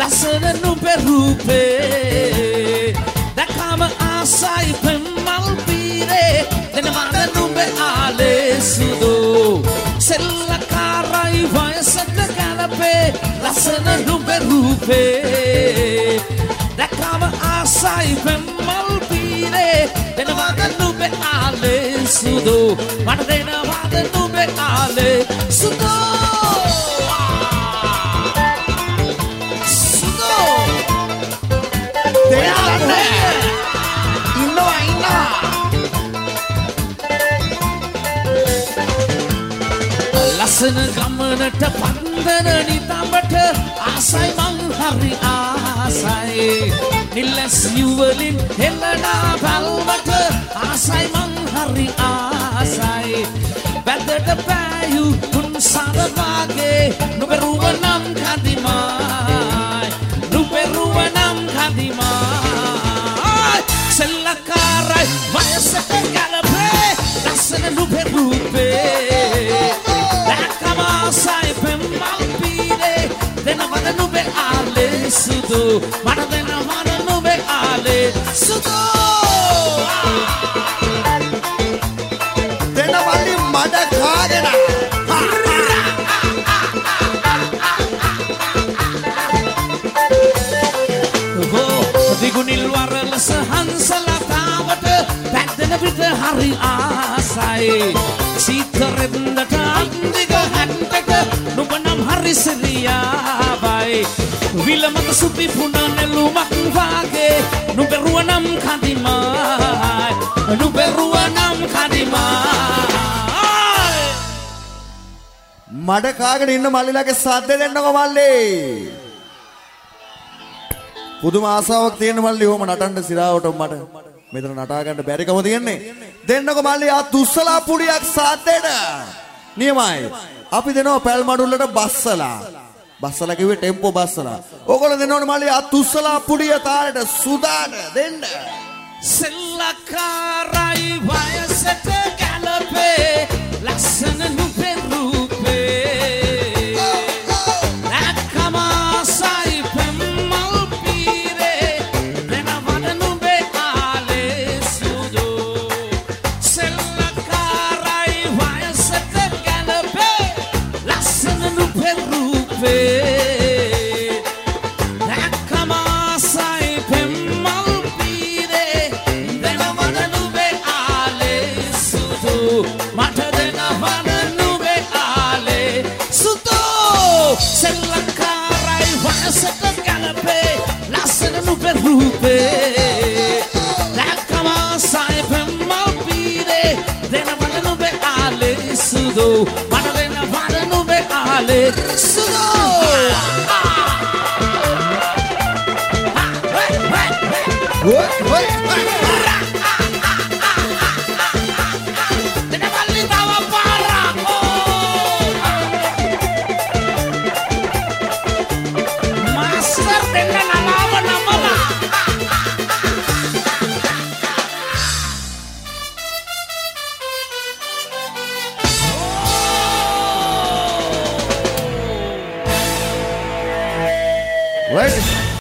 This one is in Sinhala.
ලස්සන නුඹේ රූපේ දැකම ආසයි පෙම්මල් පීරේ දෙනවද නුඹේ ආලේ සුදෝ සෙල්ලකාරයි වයසට ගැලපේ ලස්සන නුඹේ රූපේ දැකම ආසයි පෙම්මල් පීරේ දෙනවද නුඹේ ආලේ සුදෝ මට දෙනවද නුඹේ ආලේ සුදෝ ලස්සන ගමනට පන්දන නිතඹට ආසයි මං හරි ආසයි නිල්ලස් යුවලින් හෙළනා බල්වට ආසයි මං හරි ආසයි වැදට පෑයු කුන්සාර වාගේ නුඹරුව නම් කදිමයි නුඹරුව නම් කදිමයි සෙල්ලකාරයි වයසට ගැලපේ ලස්සන නුඹේ රූපේ Sai pemmal pire denavada nube ale sudo mana denavada nube ale sudo denavali mada kaagena ho digunil warala sahansala tawata paddena pita hari asai sitharendata andiga hattaka nubanam hari seriyabai vilamata supi punanellumak wage nuberuwanam kadimai nuberuwanam kadimai මඩ කාගෙන ඉන්න මල්ලිලාගේ සද්ද දෙන්නකො මල්ලි පුදුම ආසාවක් තියෙන මල්ලි ඔහොම නටන්න සිරාවට මට මෙතන නටා ගන්න බැරිකම තියෙන්නේ දෙන්නකො මල්ලි ආ තුස්සලා පුඩියක් සාද්දේට නියමයි අපි දෙනවා පැල් මඩුල්ලට බස්සලා කිව්වේ ටෙම්පෝ බස්සලා ඕගොල්ලෝ දෙනවනේ මල්ලි ආ තුස්සලා පුඩිය තාරට සුදාට දෙන්න සෙල්ලකාරයි වයසට ගැලපේ ලස්සන නුඹේ රූපේ දැක්කමාසයි පෙම්මල් පීරේ දෙනවද නුඹේ ආලේ සුදෝ සෙල්ලකාරයි වයසට ගැලපේ ලස්සන නුඹේ රූපේ දැක්කමාසයි පෙම්මල් පීරේ දෙනවද නුඹේ ආලේ සුදෝ මට දෙනවද නුඹේ ආලේ සුදෝ සෙල්ලකාරයි වයසට ගැලපේ ලස්සන නුඹේ රූපේ දැක්කමාසයි පෙම්මල් පීරේ දෙනවද නුඹේ ආලේ සුදෝ මට දෙනවද නුඹේ ආලේ සුදෝ දෙනවල්ලි තව පාරක් මාස්ටර් දෙන්න නලාව නමලා right